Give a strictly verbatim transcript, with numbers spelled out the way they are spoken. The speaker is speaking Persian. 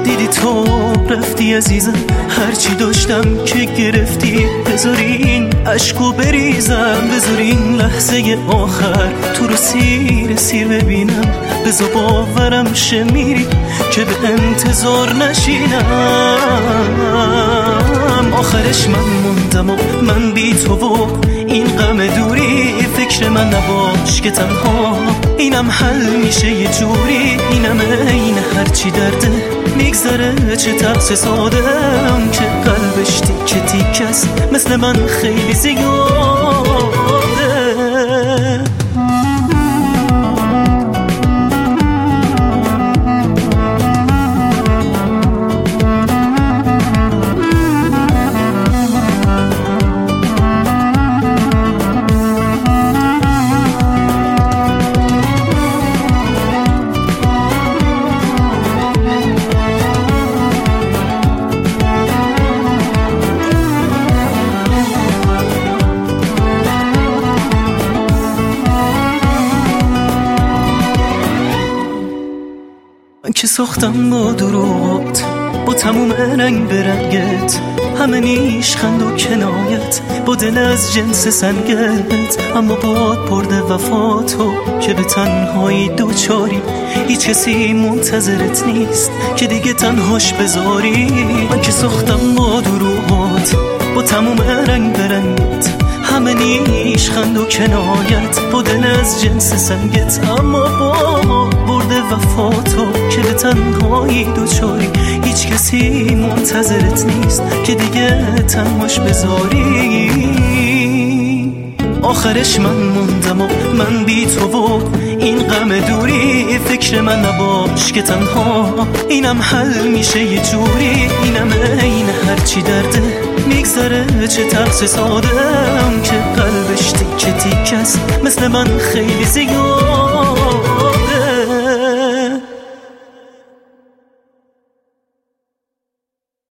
دیدی تو رفتی عزیزم، هرچی داشتم که گرفتی. بذارین عشقو بریزم، بذارین لحظه آخر تو رو سیر سیر ببینم. بذار باورم شه میری که به انتظار نشینم. آخرش من موندم و من بی تو و این غم دوری. فکر من نباش که تنها اینم حل میشه یه جوری. اینم این هرچی درده میگذره، چه تقص سادم که قلبش تیکه تیکه است، مثل من خیلی زیاده. من که ساختم با دروغات، با تموم رنگ برنگت، همه نیشخند و کنایت، با دل از جنس سنگت. اما باد برده وفاتو که به تنهایی دوچاری، هیچ کسی منتظرت نیست که دیگه تنهاش بذاری. من که ساختم با دروغات، با تموم رنگ برنگت، همه نیشخند و کنایت، با دل از جنس سنگت. اما با برده وفاتو که به تنهایی دوچاری، هیچ کسی منتظرت نیست که دیگه تنهاش بذاری. آخرش من موندم و من بی تو و این غم دوری. فکر من نباش که تنها اینم حل میشه یه جوری. اینم این هرچی درده میگذره، چه تقص سادم که قلبش تیکه تیکه است، مثل من خیلی زیاد.